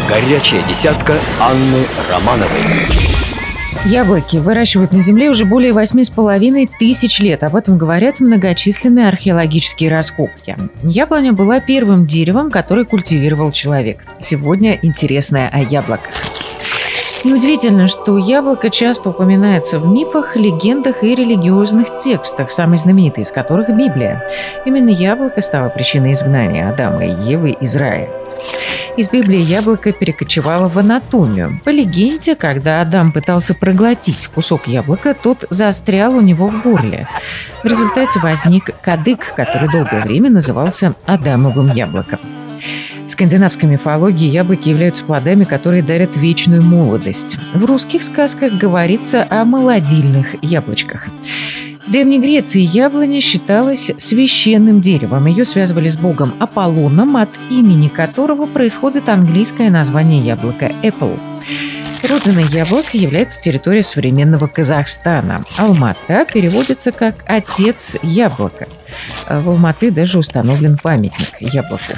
Горячая десятка Анны Романовой. Яблоки выращивают на Земле уже более 8,5 тысяч лет. Об этом говорят многочисленные археологические раскопки. Яблоня была первым деревом, которое культивировал человек. Сегодня интересное о яблоках. Неудивительно, что яблоко часто упоминается в мифах, легендах и религиозных текстах, самый знаменитый из которых – Библия. Именно яблоко стало причиной изгнания Адама и Евы из рая. Из Библии яблоко перекочевало в анатомию. По легенде, когда Адам пытался проглотить кусок яблока, тот застрял у него в горле. В результате возник кадык, который долгое время назывался Адамовым яблоком. В скандинавской мифологии яблоки являются плодами, которые дарят вечную молодость. В русских сказках говорится о молодильных яблочках. В Древней Греции яблоня считалась священным деревом. Ее связывали с богом Аполлоном, от имени которого происходит английское название яблока – apple. Родиной яблока является территория современного Казахстана. Алмата переводится как «отец яблока». В Алматы даже установлен памятник яблоку.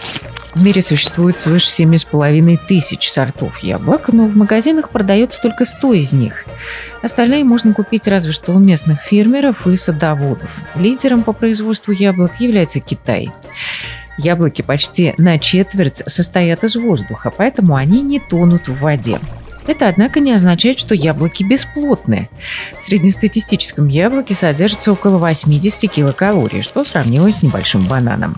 В мире существует свыше 7,5 тысяч сортов яблок, но в магазинах продается только 100 из них. Остальные можно купить разве что у местных фермеров и садоводов. Лидером по производству яблок является Китай. Яблоки почти на четверть состоят из воздуха, поэтому они не тонут в воде. Это, однако, не означает, что яблоки бесплотны. В среднестатистическом яблоке содержится около 80 килокалорий, что сравнимо с небольшим бананом.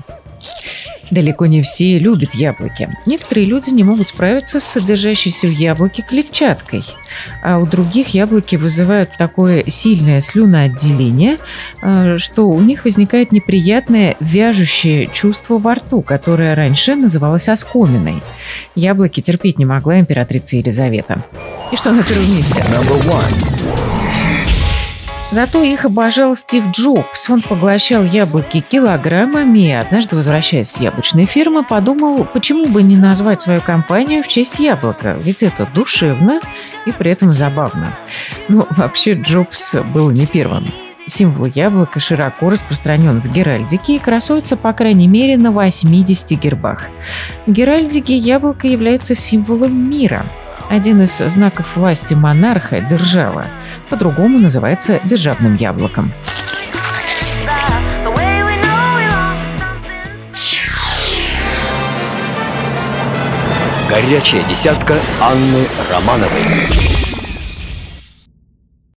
Далеко не все любят яблоки. Некоторые люди не могут справиться с содержащейся в яблоке клетчаткой, а у других яблоки вызывают такое сильное слюноотделение, что у них возникает неприятное вяжущее чувство во рту, которое раньше называлось оскоминой. Яблоки терпеть не могла императрица Елизавета. И что на первом месте? Зато их обожал Стив Джобс. Он поглощал яблоки килограммами и однажды, возвращаясь с яблочной фермы, подумал, почему бы не назвать свою компанию в честь яблока, ведь это душевно и при этом забавно. Ну, вообще, Джобс был не первым. Символ яблока широко распространен в геральдике и красуется, по крайней мере, на 80 гербах. В геральдике яблоко является символом мира. Один из знаков власти монарха – держава. По-другому называется державным яблоком. Горячая десятка Анны Романовой.